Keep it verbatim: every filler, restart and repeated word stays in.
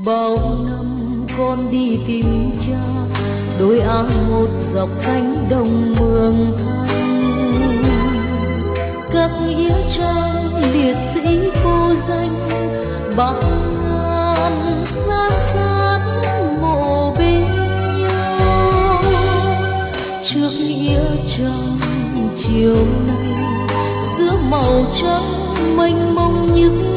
Bao năm con đi tìm cha, đôi áo một dọc cánh đồng mường thanh. Các nghĩa trang liệt sĩ vô danh, bác ngàn xa xát mộ bên nhau. Trước nghĩa trang chiều nay, giữa màu trắng mênh mông những